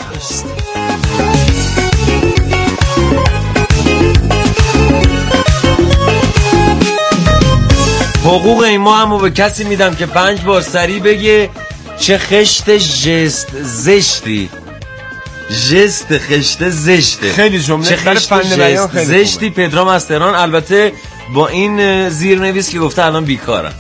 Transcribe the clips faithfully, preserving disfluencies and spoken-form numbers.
است. حقوق این ماه همو به کسی میدم که پنج بار سری بگه چه خشت جست زشتی. جست خشت زشته. خیلی جمله چه خشت جست زشتی. پدرام از تهران، البته با این زیرنویس که گفته الان بیکارم.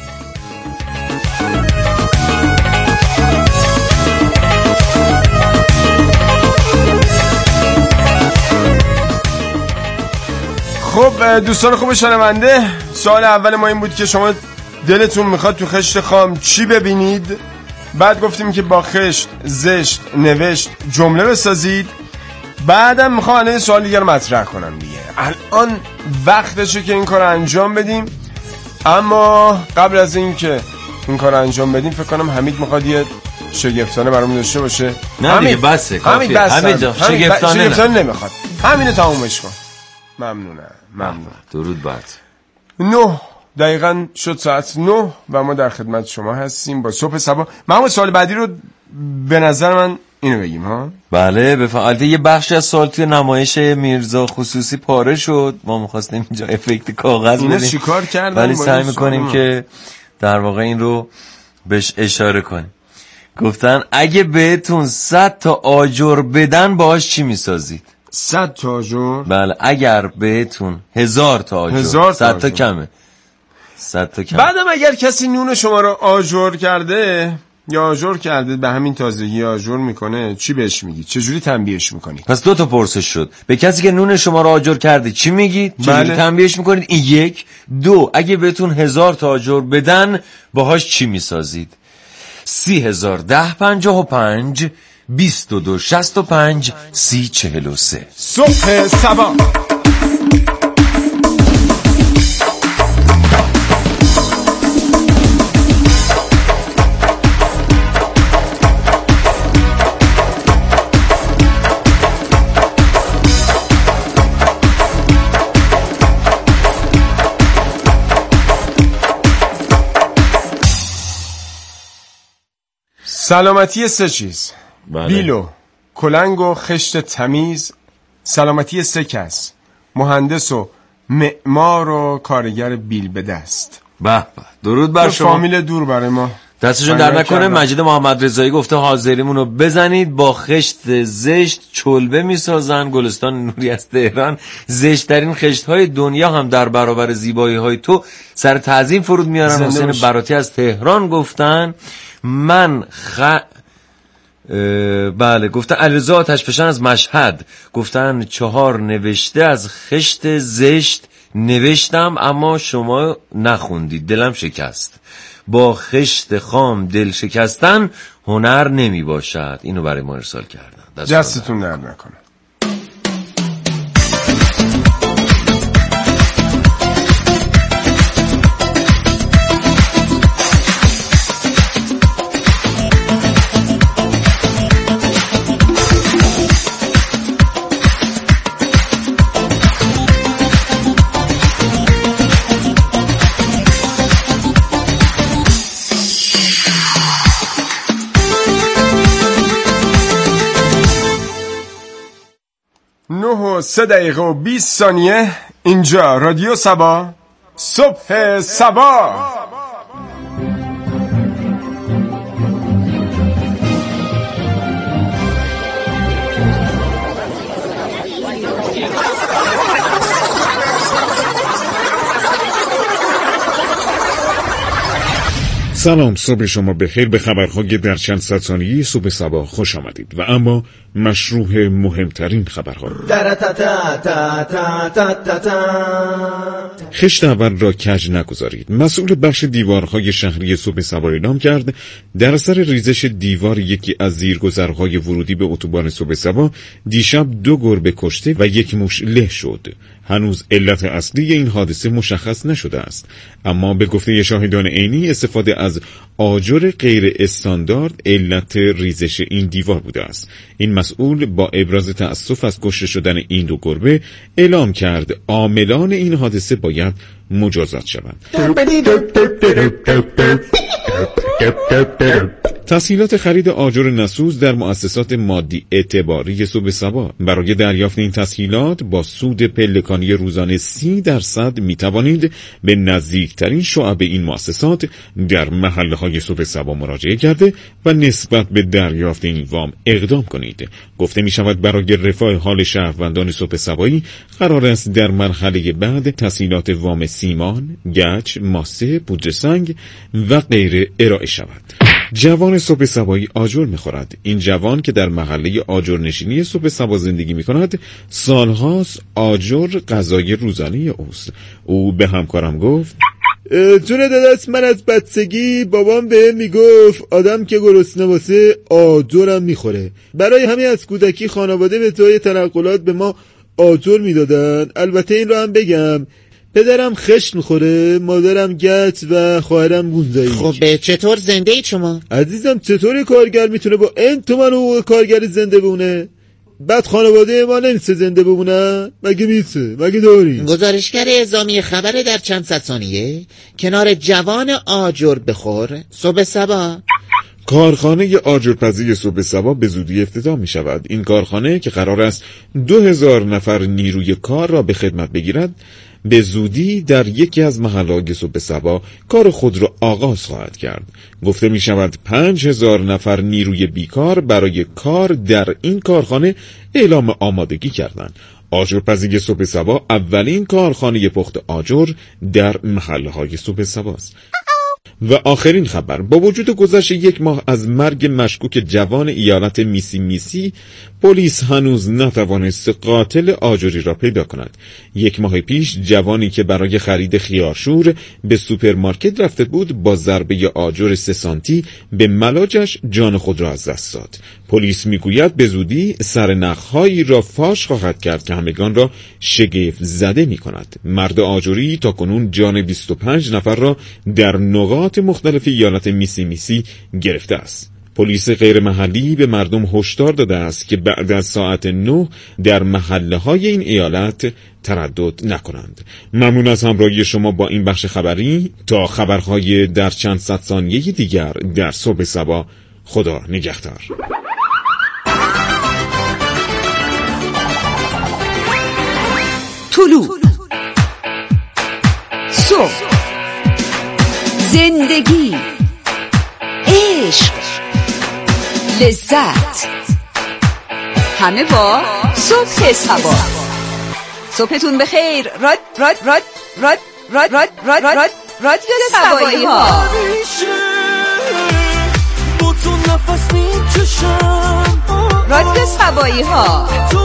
خب دوستان خوب شنونده، سوال اول ما این بود که شما دلتون میخواد تو خشت خام چی ببینید؟ بعد گفتیم که با خشت زشت نوشت جمله بسازید. بعدم میخوام الان سوال دیگه رو مطرح کنم دیگه. الان وقتشه که این کار انجام بدیم، اما قبل از این که این کار انجام بدیم فکر کنم حمید میخواد یه شگفتانه برامون داشته باشه. نه دیگه بسه کافیه. حمید شگفتانه, شگفتانه نمیخواد، همینو تمومش کن. ممنونم. ممنون. درود بعد. نه دقیقاً شد ساعت نه و ما در خدمت شما هستیم با صبح صبا. ما سوال بعدی رو به نظر من اینو بگیم ها. بله بفعالته یه بخشی از سوال توی نمایش میرزا خصوصی پاره شد. ما می‌خواستیم اینجا افکت کاغذ بدیم. اینو چیکار کردن؟ ولی سعی می‌کنیم که در واقع این رو بهش اشاره کنیم. گفتن اگه بهتون صد تا آجر بدن باهاش چی می‌سازید؟ صد تا آجر؟ بله اگر بهتون هزار تا آجر. هزار صد تا کمه. صد تا کمه. بعدم اگر کسی نون شما رو آجر کرده یا آجر کرده به همین تازگی آجر میکنه چی بهش میگید؟ چجوری تنبیهش میکنید؟ پس دو تا پرسش شد. به کسی که نون شما رو آجر کرده چی میگید؟ چجوری بله. تنبیهش میکنید؟ این یک. دو اگه بهتون هزار تا آجر بدن باهاش چی میسازید؟ سی هزار ده پنجاه و پنج بیست و دو شست و پنج سی چهل و سه. صبح صبا. سلامتی سه چیز. بله. بیلو، کلنگ و خشت تمیز. سلامتی سه کس، مهندس و معمار و کارگر بیل به دست. به به درود بر شما. فامیل دور برای ما دستشون در نکنه. مجید محمد رضایی گفته حاضریمون رو بزنید با خشت زشت چلبه میسازن. گلستان نوری از تهران زشت ترین خشت های دنیا هم در برابر زیبایی های تو سر تعظیم فرود میارن. حسین براتی از تهران گفتن من خ... بله گفتن علیرضا آتشفشان از مشهد گفتن چهار نوشته از خشت زشت نوشتم اما شما نخوندید دلم شکست. با خشت خام دل شکستن هنر نمی باشد. اینو برای ما ارسال کردن. دستتون درد نکنه. نه و سه دقیقه و بیست ثانیه. اینجا رادیو صبا، صبح صبا. سلام، صبح شما بخیر. به خبرهای در چند صد ثانیه صبح صبا خوش آمدید. و اما مشروع مهمترین خبرها. خشت اول را کج نگذارید. مسئول بخش دیوارهای شهری صبح صبا اعلام کرد در اثر ریزش دیوار یکی از زیرگذرهای ورودی به اتوبان صبح صبا دیشب دو گربه کشته و یک موش له شد. هنوز علت اصلی این حادثه مشخص نشده است، اما به گفته شاهدان عینی استفاده از آجر غیر استاندارد علت ریزش این دیوار بوده است. این مسئول با ابراز تأسف از کشته شدن این دو گربه اعلام کرد عاملان این حادثه باید مجازات شوند. تسهیلات خرید آجر نسوز در مؤسسات مادی اعتباری صبح صبا. برای دریافت این تسهیلات با سود پلکانی روزانه سی درصد می توانید به نزدیکترین شعب این مؤسسات در محله‌های صبح صبا مراجعه کرده و نسبت به دریافت این وام اقدام کنید. گفته می شود برای رفاه حال شهروندان صبح صبایی قرار است در مرحله بعد تسهیلات وام سیمان، گچ، ماسه، پودر سنگ و غیره ارائه شود. جوان صبح صبایی آجر می‌خورد. این جوان که در محله آجرنشینی صبح صبا زندگی می‌کند، سالهاست آجر غذای روزانه اوست. او به همکارم گفت: جون داداش، من از بچگی بابام بهم میگفت آدم که گرسنه باشه آجرم میخوره. برای همین از کودکی خانواده به جای تنقلات به ما آجر میدادن. البته این رو هم بگم پدرم خشت میخوره، مادرم گچ و خواهرم گونزایی. خب چطور زنده اید شما؟ عزیزم چطور کارگر میتونه با این تومن حقوق کارگری زنده بمونه؟ بعد خانواده ما نمیشه زنده بمونه؟ مگه میشه؟ مگه داری؟ گزارشگر اعزامی خبر در چند صد ثانیه کنار جوان آجر بخور صبح صبا. کارخانه آجرپزی صبح صبا به زودی افتتاح می شود. این کارخانه که قرار است دو هزار نفر نیروی کار را به خدمت بگیرد، به زودی در یکی از محله‌های صبح صبا کار خود را آغاز خواهد کرد. گفته می شود پنج هزار نفر نیروی بیکار برای کار در این کارخانه اعلام آمادگی کردند. آجرپزی صبح صبا اولین کارخانه پخت آجر در محله‌های صبح صبا است. و آخرین خبر، با وجود گذشت یک ماه از مرگ مشکوک جوان ایالت میسی میسی، پلیس هنوز نتوانست قاتل آجری را پیدا کند. یک ماه پیش جوانی که برای خرید خیارشور به سوپرمارکت رفته بود با ضربه آجر سه سانتی به ملاجش جان خود را از دست داد. پلیس میگوید به زودی سرنخ‌هایی را فاش خواهد کرد که همگان را شگفت زده می کند. مرد آجری تا کنون جان بیست و پنج نفر را در نقاط مختلف ایالت میسی میسی گرفته است. پلیس غیر محلی به مردم هشدار داده است که بعد از ساعت نه در محله های این ایالت تردد نکنند. ممنون از همراهی شما با این بخش خبری. تا خبرهای در چند صد ثانیه دیگر در صبح صبا، خدا نگهدار. طلوع صبح، زندگی، عشق، لذت، همه با صبح صبا. صبحتون بخیر. راد راد راد راد راد راد راد راد رادیو صبایی ها. رادیو صبایی ها.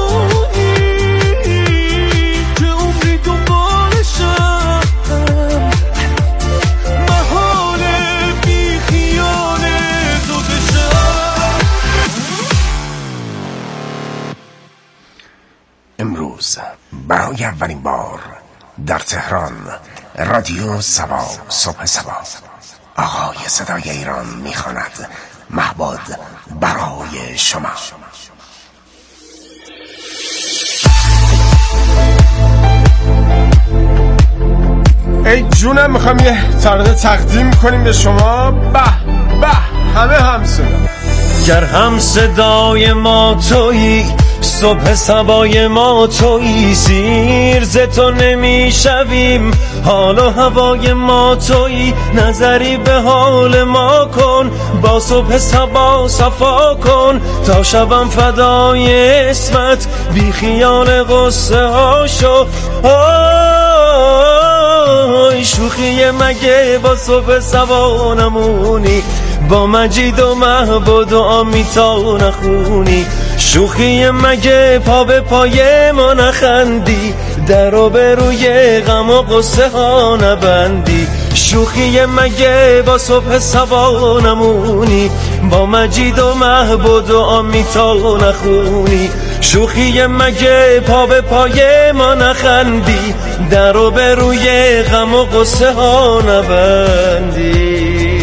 امروز برای اولین بار در تهران رادیو صبا صبح صبا آقای صدای ایران میخواند محباد برای شما. ای جونم، میخوام یه ترانه تقدیم کنیم به شما. به به همه هم صدا، گر هم صدای ما تویی، صبح صبای ما تویی، زیر ز تو نمیشویم، حال و هوای ما تویی، نظری به حال ما کن، با صبح صبا صفا کن، تا شبم فدای اسمت، بی خیال غصه ها شو. آی شوخی مگه با صبح صبا نمونی، با مجید و محبود و آمیتا نخونی، شوخی مگه پا به پای ما نخندی، در و به روی غم و غصه ها نبندی، شوخی مگه با صبح صبا نمونی، با مجید و محبود و آمیتا نخونی، شوخی مگه پا به پای ما نخندی، در و به روی غم و غصه ها نبندی.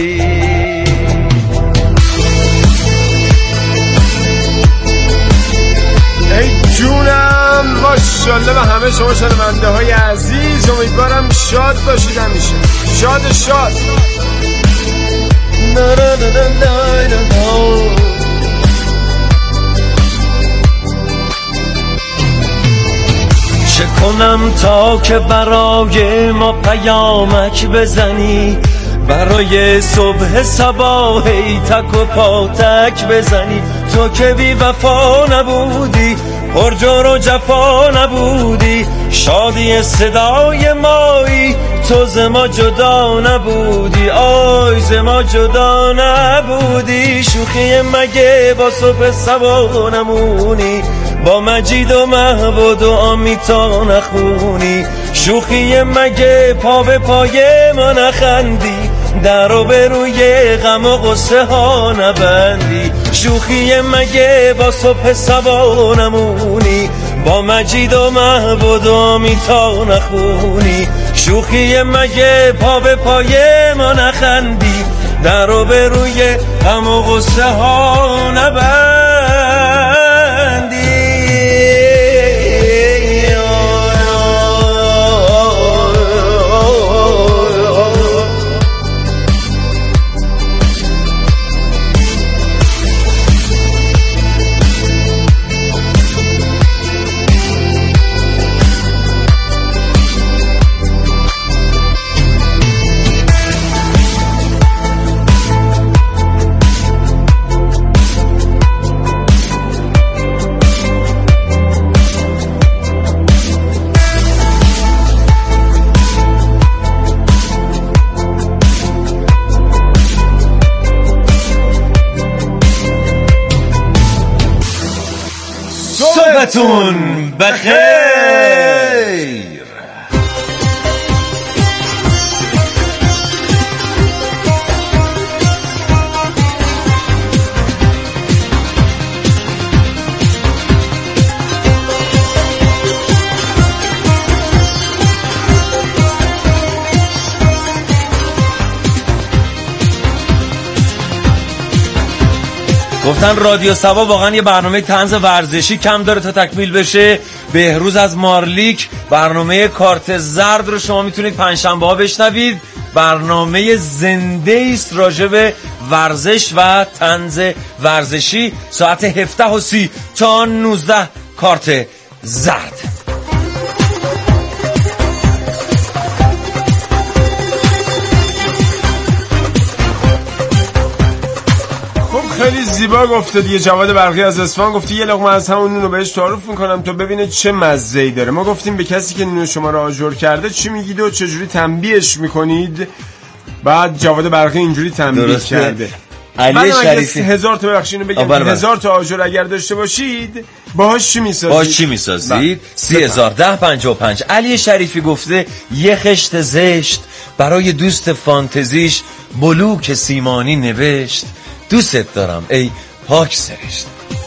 ای جونم، ماشاءالله به همه شما شنونده های عزیز. امیدوارم شاد باشید، همیشه شاد شاد. چه کنم تا که برای ما پیامک بزنی، برای صبح صبا هی تک و پاتک بزنی. تو که بی وفا نبودی، پرجور و جفا نبودی، شادی صدای مایی، تو ز ما جدا نبودی، آی ز ما جدا نبودی. شوخی مگه با صبح صبا نمونی، با مجید و محبود و آمیتا نخونی. شوخی مگه پا به پای ما نخندی، در و به روی غم و غصه ها نبندی. شوخی مگه با صبح صبا نمونی، با مجید و محبود و آمیتا نخونی. شوخی مگه پا به پای ما نخندی، در و به روی غم و غصه ها نبندی. صبحتون بخیر. گفتن رادیو سبا واقعا یه برنامه طنز ورزشی کم داره تا تکمیل بشه. بهروز از مارلیک برنامه کارت زرد رو شما میتونید پنجشنبه ها بشنوید. برنامه زنده است راجع به ورزش و طنز ورزشی ساعت هفده و سی تا نوزده کارت زرد. خیلی زیبا گفته دیگه جواد برقی از اصفهان. گفتی یه لقمه از همون نونو بهش تعارف میکنم تا ببینه چه مزه‌ای داره. ما گفتیم به کسی که نون شما رو آجر کرده چی میگید و چجوری تنبیهش میکنید. بعد جواد برقی اینجوری تنبیه کرده. علی شریفی هزار تا ببخشید بگم بله بله. هزار تا آجر اگر داشته باشید باهاش چی میسازید؟ باهاش چی میسازید؟ سی هزار ده پنجاه و پنج. علی شریفی گفته یه خشت زشت برای دوست فانتزیش بلوک سیمانی نوشت، دوست دارم ای پاک سرشت.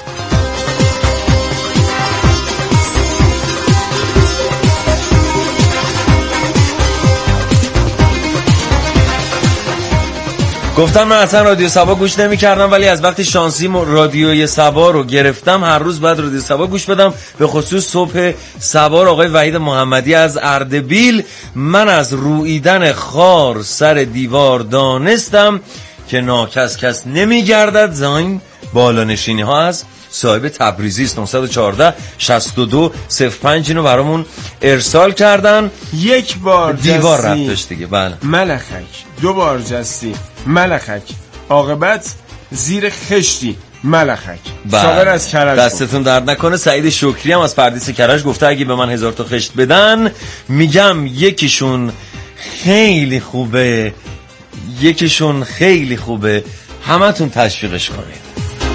گفتم من اصلا رادیو سبا گوش نمی کردم، ولی از وقتی شانسی رادیوی سبا رو گرفتم هر روز بعد رادیو سبا گوش بدم. به خصوص صبح سبا رو آقای وحید محمدی از اردبیل. من از رویدن خار سر دیوار دانستم که ناکس کس نمی گردد. زاین بالا نشینی ها از صاحب تبریزی است. نه یک چهار شصت و دو صفر پنج اینو برامون ارسال کردن. یک بار دیوار رفتش دیگه. بله ملخک، دو بار جستی ملخک، عاقبت زیر خشتی ملخک. ساغر از کرج. دستتون درد نکنه. سعید شکری هم از پردیس کرج گفته اگه به من هزار تا خشت بدن میگم یکیشون خیلی خوبه، یکیشون خیلی خوبه، همتون تشویقش کنید.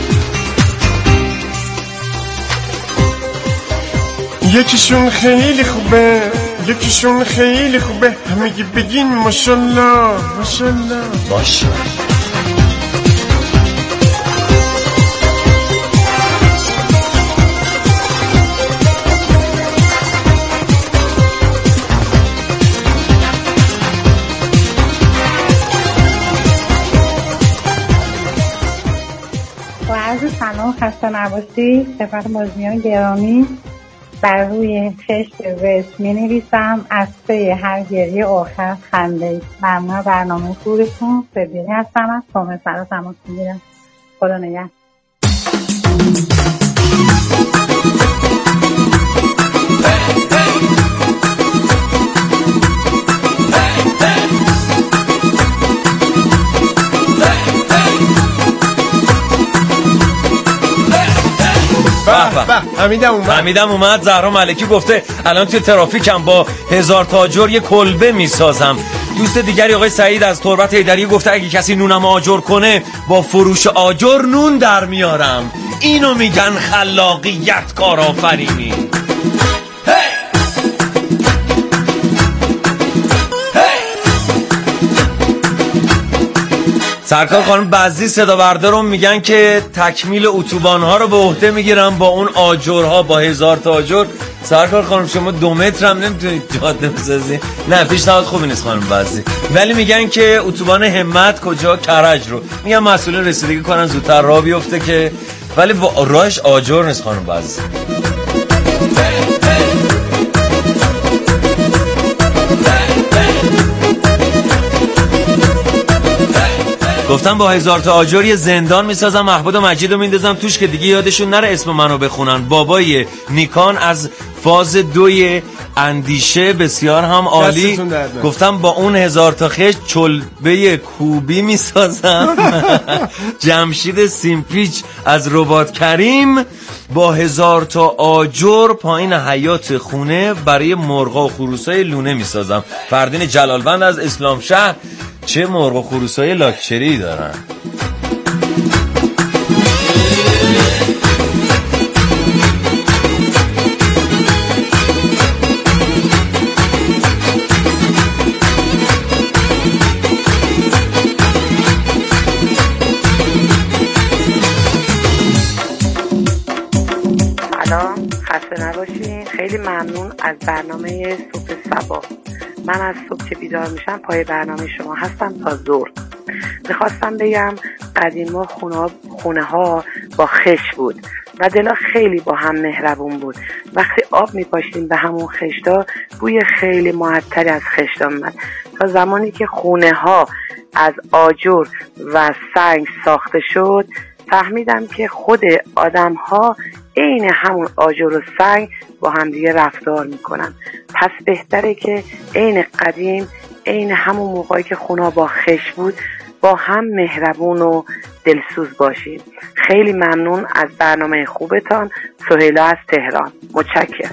یکیشون خیلی خوبه، یکیشون خیلی خوبه، همگی بگین ماشالله ماشالله ماشالله. سلام، خسته نباشی خدمت مزمیان گرامی. بر روی خشت زشت می نویسم از پی هر گریه آخر خنده. ممنون برنامه خوبتون. صدیقی هستم از کامل سرا تماس میگیرم. خدا نگهدار. حمیدم اومد حمیدم اومد. زهرا ملکی گفته الان توی ترافیکم با هزار تا آجر یه کلبه میسازم. دوست دیگری آقای سعید از تربت ایدری گفته اگه کسی نونم آجر کنه با فروش آجر نون در میارم. اینو میگن خلاقیت، کارآفرینی. سرکار خانم بعضی صدا بردارم میگن که تکمیل اتوبان ها رو به عهده میگیرن با اون آجرها، با هزار تا آجر. سرکار خانم شما دو متر هم نمیتونید جاده بسازی. نه پیشنهاد خوبی نیست خانم بعضی. ولی میگن که اتوبان همت کجا، کرج رو میگن مسئولین رسیدگی کنن زودتر راه بیفته که، ولی راهش آجر نیست خانم بعضی. گفتم با هزار تا آجر یه زندان میسازم، محمود و مجید رو میندازم توش که دیگه یادشون نره اسم منو بخونن. بابای نیکان از فاز دوی اندیشه بسیار هم عالی. گفتم با اون هزار تا خشت چلبه کوبی میسازم. جمشید سیمپیچ از رباط کریم با هزار تا آجر پایین حیات خونه برای مرغا و خروسای لونه میسازم. فردین جلالوند از اسلام شهر چه مرغ و خروسای لاکچری دارن. سلام، خسته نباشین. خیلی ممنون از برنامه صبح صبا. من از صبح که بیدار میشم پای برنامه شما هستم تا ظهر. میخواستم بگم قدیما خونه ها با خش بود و دلا خیلی با هم مهربون بود. وقتی آب میپاشتیم به همون خشتا بوی خیلی معطری از خشتا میاد. تا زمانی که خونه ها از آجر و سنگ ساخته شد فهمیدم که خود آدم ها عین همون آجر و سنگ با هم دیگه رفتار میکنن. پس بهتره که عین قدیم، عین همون موقعی که خونه با خش بود با هم مهربون و دلسوز باشیم. خیلی ممنون از برنامه خوبتان. سهیلا از تهران. متشکرم.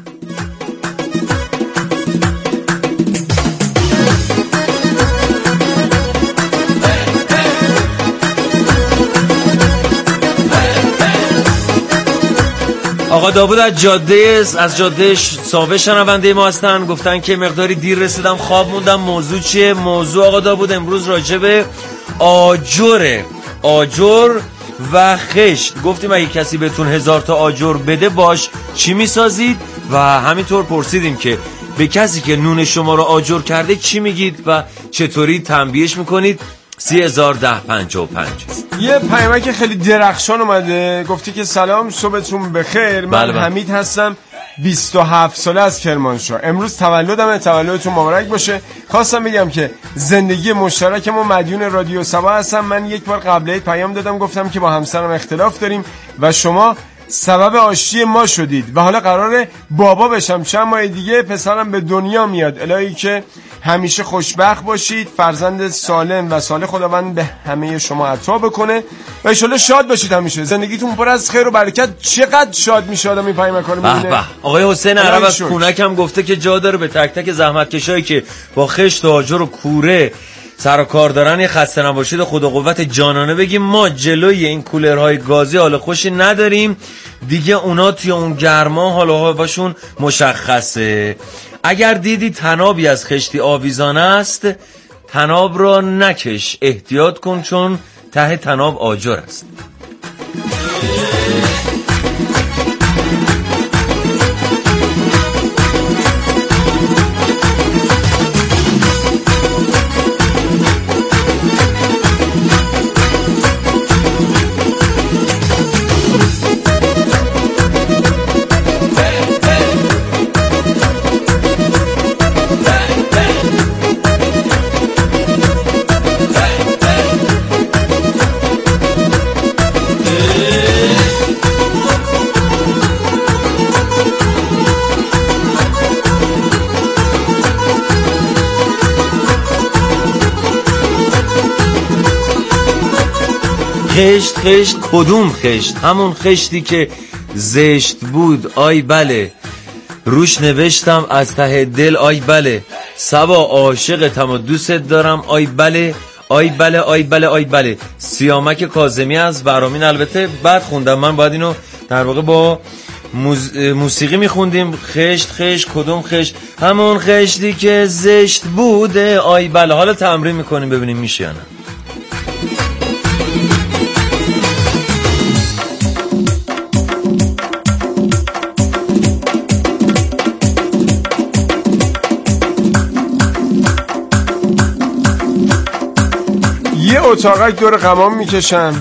آقا داوود از جاده از جاده ساوه شنونده ما هستن. گفتن که مقداری دیر رسیدم خواب موندم. موضوع چیه؟ موضوع آقا داوود امروز راجع به آجره، آجر و خشت. گفتیم اگه کسی بهتون هزار تا آجر بده باش چی میسازید؟ و همینطور پرسیدیم که به کسی که نون شما رو آجر کرده چی میگید و چطوری تنبیهش میکنید؟ سی هزار ده پنجاه و پنج. یه پیامک خیلی درخشان اومده. گفتی که سلام، صبحتون بخیر. من بله بله. حمید هستم، بیست و هفت ساله از کرمانشاه. امروز تولدمه، تولدتون مبارک باشه. خواستم بگم که زندگی مشترک ما مدیون رادیو سبا هستم. من یک بار قبل پیام دادم گفتم که با همسرم اختلاف داریم و شما سبب آشتی ما شدید و حالا قراره بابا بشم. چند ماه دیگه پسرم به دنیا میاد. الهی که همیشه خوشبخت باشید، فرزند سالم و صالح خداوند به همه شما عطا بکنه و ان شاءالله شاد باشید همیشه. زندگیتون پر از خیر و برکت. چقدر شاد میشه آدم این پیامک رو میبینه. آقای حسین عرب از کونک هم گفته که جا داره به تک تک زحمتکشایی که با خشت و آجر و کوره سر و کار دارن یه خسته نباشید خود و قوت جانانه بگیم. ما جلوی این کولرهای گازی حال خوشی نداریم دیگه. اونا توی اون گرما حال و هواشون مشخصه. اگر دیدی تنابی از خشتی آویزان است تناب را نکش، احتیاط کن چون ته تناب آجر است. خشت خشت کدوم خشت؟ همون خشتی که زشت بود آی بله، روش نوشتم از ته دل آی بله، صبا عاشقتم و دوست دارم آی بله آی بله آی بله آی بله. سیامک کاظمی از برامین. البته بعد خوندم من، باید اینو در واقع با موز... موسیقی میخوندیم. خشت خشت کدوم خشت؟ همون خشتی که زشت بوده آی بله. حالا تمرین میکنیم ببینیم میشه یا نه. یه اتاقک دور قمام میکشم،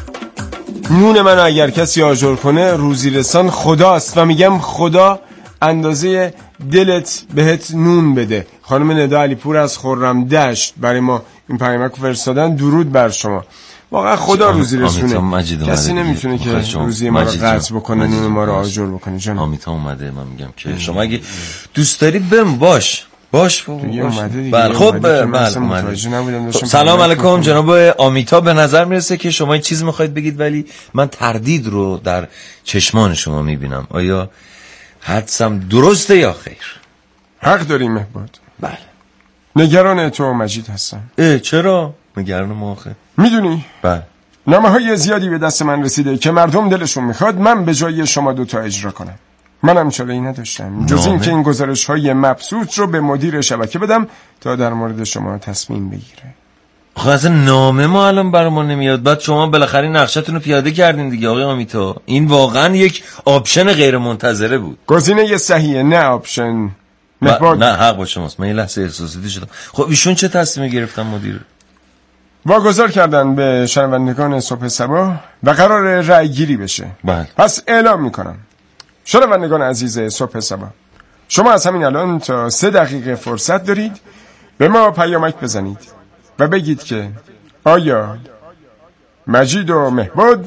نون منو اگر کسی آجر کنه روزی رسان خداست و میگم خدا اندازه دلت بهت نون بده. خانم ندا علیپور از خرم دشت برای ما این پیامک فرستادن. درود بر شما. واقعا خدا روزی رسونه، کسی نمیتونه که روزی ما رو قطع بکنه، نون ما رو آجر بکنه. جان آمیتا اومده، من میگم که شما اگه دوست داری بم باش باش بله. خب بله. سلام علیکم جناب آمیتا. به نظر میرسه که شما یه چیز میخواید بگید ولی من تردید رو در چشمان شما میبینم. آیا حدسم درسته یا خیر؟ حق داری مهباد. بله. نگران تو مجید هستم. اه چرا؟ نگران ما آخه؟ میدونی؟ بله. نامه های زیادی به دست من رسیده که مردم دلشون میخواد من به جای شما دوتا اجرا کنم. منم چاله‌ای نداشتم جز این که این گزارش های مبسوط رو به مدیر شبکه بدم تا در مورد شما تصمیم بگیره. خب اصلا نامه ما الان برامون نمیاد، بعد شما بالاخره نقشتون رو پیاده کردین دیگه آقای آمیتا. این واقعا یک آپشن غیر منتظره بود. گزینه صحیحه نه آپشن. نه حق با شماست. من یه لحظه احساساتی شدم. خب ایشون چه تصمیمی گرفتن مدیر؟ واگذار کردن به شنوندگان صبح صبا و قرار رأی گیری بشه. بله. پس اعلام میکنم شنوندگان عزیز صبح صبا، شما از همین الان تا سه دقیقه فرصت دارید به ما پیامک بزنید و بگید که آیا مجید و مهباد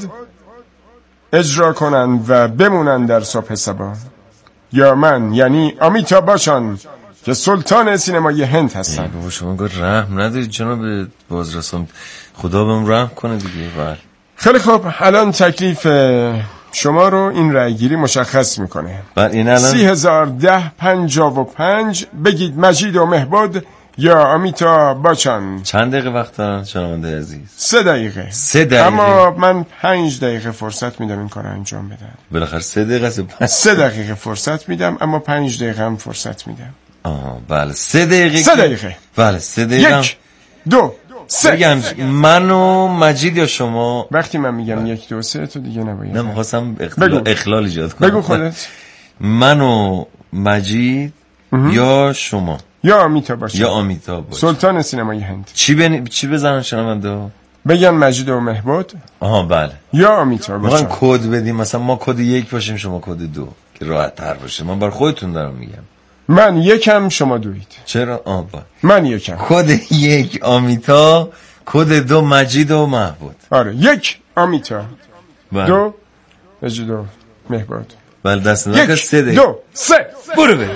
اجرا کنن و بمونن در صبح صبا یا من یعنی آمیتا باشان که سلطان سینمای هند هستن. بابا شما گفت رحم ندارید جناب بازرسان، خدا بهم رحم کنه دیگه. بله خیلی خوب، الان تکلیف شما رو این رأیگیری مشخص میکنه. بله این الان سی هزار ده پنجاه و پنج. بگید مجید و مهباد یا آمیتا باشان. چند دقیقه وقت دارن شنونده عزیز؟ سه دقیقه. سه دقیقه. اما من پنج دقیقه فرصت میدم این کار انجام بدن. بالاخره سه دقیقه است. سه دقیقه فرصت میدم اما پنج دقیقه هم فرصت میدم. آها بله سه دقیقه. سه دقیقه. بله سه دقیقه. یک دو سه. بگم من و مجید یا شما؟ وقتی من میگم یک دو سه تو دیگه نباید. نه می‌خواستم اخلال, اخلال ایجاد کنم. بگو خودت. من و مجید یا شما یا آمیتا باشه. یا آمیتا باشه. سلطان سینمای هند. چی بن... چی بزنن شنونده؟ بگن مجید و مهباد. آها بله. یا آمیتا باشه. می‌خوایم کد بدیم، مثلا ما کد یک باشیم شما کد دو که راحت تر باشه. من برای خودتون دارم میگم. من یکم شما دوید. چرا؟ آه با. من یکم. کد یک آمیتا، کد دو مجید و مهباد. آره یک آمیتا بله. دو مجید و مهباد. بله دست نکن. سه دقیقه. دو سه برو برو.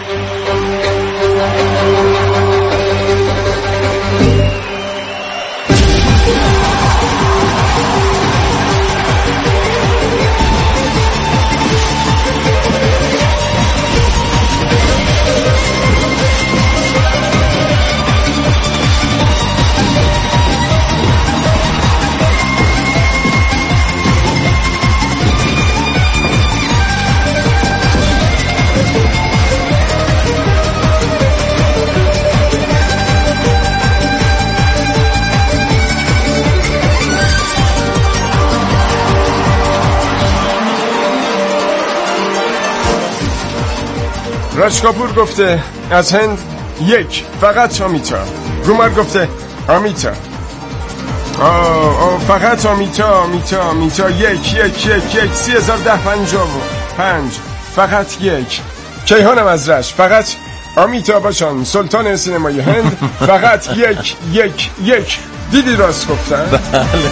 راج کاپور گفته از هند یک فقط آمیتا. گومر گفته آمیتا. آه آه فقط آمیتا آمیتا آمیتا یک یک یک یک. سی هزار ده پنجاه و پنج فقط یک. کیهانم از رش فقط آمیتا باشان سلطان سینمای هند فقط یک یک یک. دیدی راست گفتن؟ بله.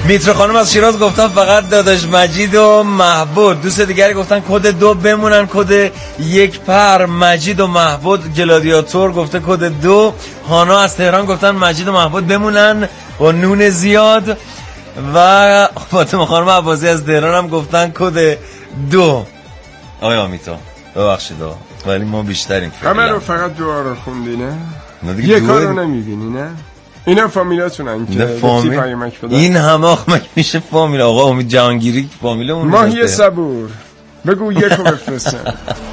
میتر خانم از شیراز گفتن فقط داداش مجید و محبود. دوست دیگری گفتن کد دو بمونن. کد یک پر مجید و محبود. گلادیاتور گفته کد دو. هانا از تهران گفتن مجید و محبود بمونن با نون زیاد. و فاطمه خانم عباسی از تهران هم گفتن کد دو. آقای آمیتا ببخشید ولی ما بیشتریم. همه رو فقط دو رو خوندی نه؟ یه کار رو نمیبینی نه؟ اینا فامیلاتونن که فامیل این همه آخمک میشه فامیل. آقا امید جهانگیری فامیل اون ماهی صبور بگو یک رو بفرستن.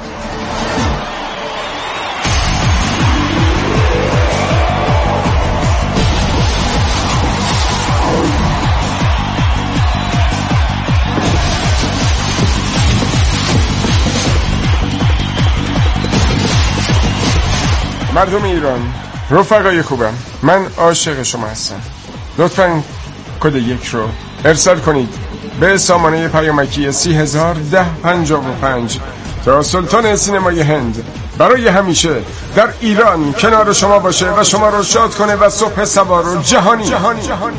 مردم ایران رفقای خوبم، من عاشق شما هستم. لطفاً کد یک رو ارسال کنید به سامانه پیامکی سی هزار ده پنجاه و پنج تا سلطان سینمای هند برای همیشه در ایران کنار شما باشه و شما رو شاد کنه و صبح صبا رو جهانی, جهانی. جهانی.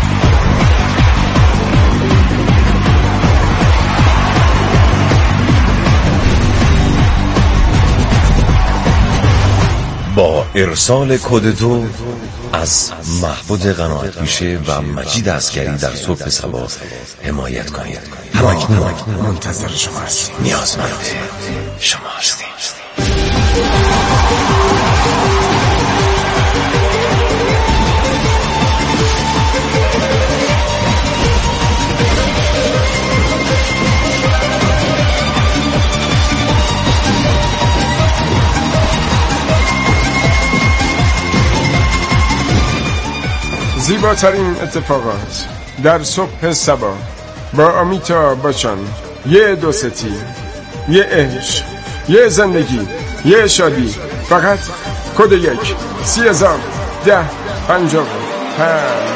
با ارسال کد دو از محبود قناعت میشه و مجید عسکری در صبح صبا حمایت کنید. همکنون منتظر شما هستیم. نیازمند شما هستیم. زیباترین اتفاقات در صبح صبا با آمیتا بچان. یه دوستی، یه عشق، یه زندگی، یه شادی. فقط کد یک سی هزار ده پنجاه پنج.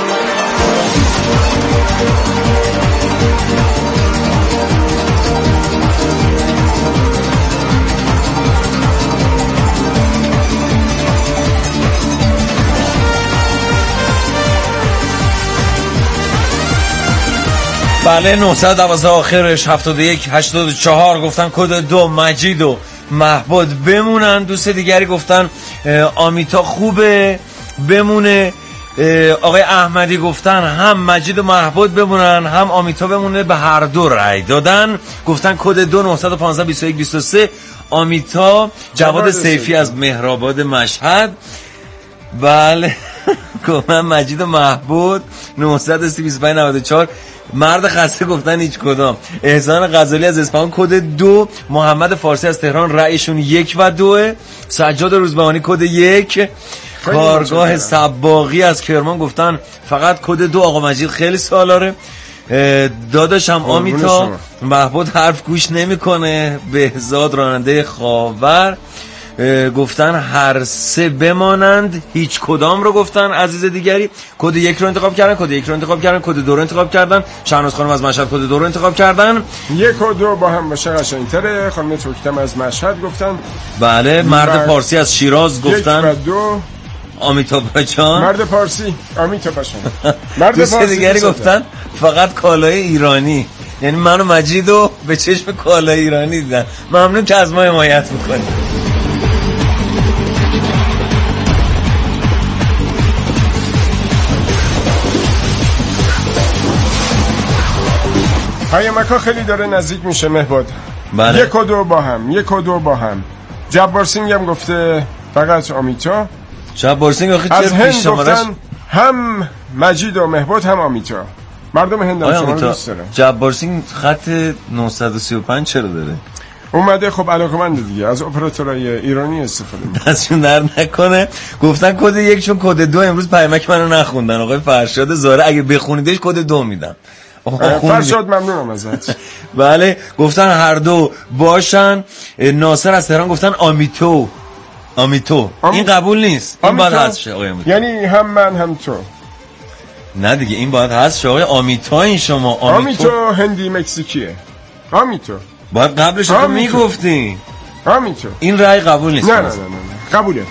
بله نهصد و دوازده آخرش هفتاد و یک هشتاد و چهار گفتن کد دو مجید و محبود بمونن. دوست دیگری گفتن آمیتا خوبه بمونه. آقای احمدی گفتن هم مجید و محبود بمونن هم آمیتا بمونه. به هر دو رأی دادن. گفتن کد دو نهصد و پانزده بیست و یک بیست و سه آمیتا. جواد سیفی از مهرآباد مشهد. بله گفتن مجید و محبود. نهصد و سی بیست و پنج نود و چهار مرد خسته گفتن هیچ کدام. احسان غزالی از اصفهان کد دو. محمد فارسی از تهران رأیشون یک و دوه. سجاد روزبهانی کد یک. کارگاه سباقی از کرمان گفتن فقط کد دو. آقا مجید خیلی سالاره. داداشم آمیتا محبود حرف گوش نمیکنه. بهزاد راننده خاور گفتن هر سه بمانند. هیچ کدام رو گفتن. عزیز دیگری کد یک رو انتخاب کردن. کد یک رو انتخاب کردن. کد دو رو انتخاب کردن. شهناز خانم از مشهد کد دو رو انتخاب کردن. یک و دو با هم باشه قشنگ‌تره. خانم توکتم از مشهد گفتن. بله مرد پارسی از شیراز گفتن یک و دو آمیتا بچان. مرد پارسی آمیتا بچان. مرد پارسی دیگری گفتن فقط کالای ایرانی. یعنی منو مجیدو به چشم کالای ایرانی دیدن. ممنون که از ما حمایت میکنید. پیامک‌ها خیلی داره نزدیک میشه مهباد. بله. یک و دو با هم یک و دو با هم. جبار سینگ هم گفته فقط آمیتا. جبار سینگ آخه از هند گفتن هم مجید و مهباد هم آمیتا. مردم هند هم شما رو دوست داره. جبار سینگ خط نهصد و سی و پنج چرا داره؟ اومده خب علاقمند دیگه از اپراتورهای ایرانی استفاده می‌کنه. دستشون در نکنه. گفتن کد یک چون کد دو امروز پیامک منو نخوندن. آقای فرشاد زاره اگه بخونیدش کد دو میدم. فرشاد ممنونم ازت. بله گفتن هر دو باشن. ناصر از تهران گفتن آمیتو. آمیتو آم... این قبول نیست. این باید حذف شه آقای آمیتو. یعنی هم من هم تو. نه دیگه این باید حذف شه آقای آمیتا. این شما آمیتو, آمیتو هندی مکزیکیه. آمیتو باید قبلش رو میگفتی. آمیتو این رأی قبول نیست. نه نه نه نه قبوله.